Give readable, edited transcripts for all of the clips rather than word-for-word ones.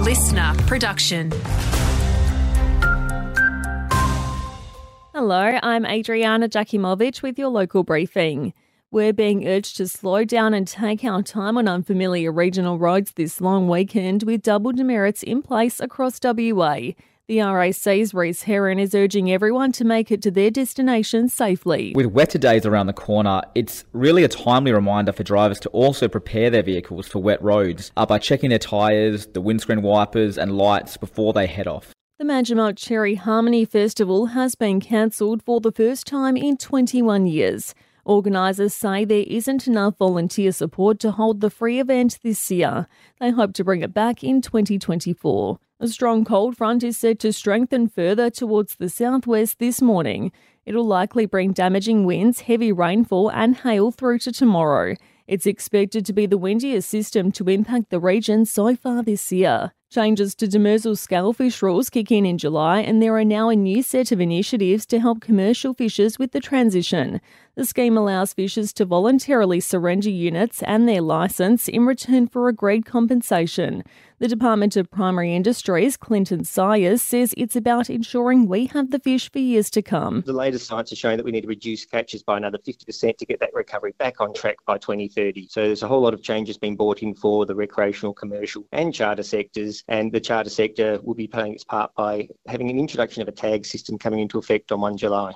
listener production. Hello, I'm Adriana Jakimovic with your local briefing. We're being urged to slow down and take our time on unfamiliar regional roads this long weekend with double demerits in place across WA. The RAC's Reece Heron is urging everyone to make it to their destination safely. With wetter days around the corner, it's really a timely reminder for drivers to also prepare their vehicles for wet roads by checking their tyres, the windscreen wipers and lights before they head off. The Manjimup Cherry Harmony Festival has been cancelled for the first time in 21 years. Organisers say there isn't enough volunteer support to hold the free event this year. They hope to bring it back in 2024. A strong cold front is set to strengthen further towards the southwest this morning. It'll likely bring damaging winds, heavy rainfall and hail through to tomorrow. It's expected to be the windiest system to impact the region so far this year. Changes to demersal scalefish rules kick in July, and there are now a new set of initiatives to help commercial fishers with the transition. The scheme allows fishers to voluntarily surrender units and their licence in return for agreed compensation. The Department of Primary Industries, Clinton Sayers, says it's about ensuring we have the fish for years to come. The latest science is showing that we need to reduce catches by another 50% to get that recovery back on track by 2030. So there's a whole lot of changes being brought in for the recreational, commercial and charter sectors, and the charter sector will be playing its part by having an introduction of a tag system coming into effect on 1 July.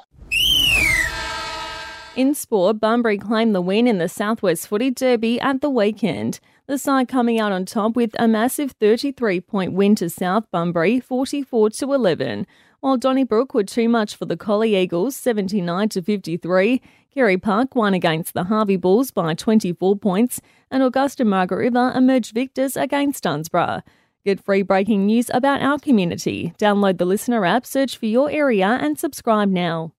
In sport, Bunbury claimed the win in the Southwest Footy Derby at the weekend. The side coming out on top with a massive 33-point win to South Bunbury, 44-11. While Donnybrook were too much for the Collie Eagles, 79-53. Kerry Park won against the Harvey Bulls by 24 points, and Augusta Margaret River emerged victors against Dunsborough. Get free breaking news about our community. Download the Listener app, search for your area and subscribe now.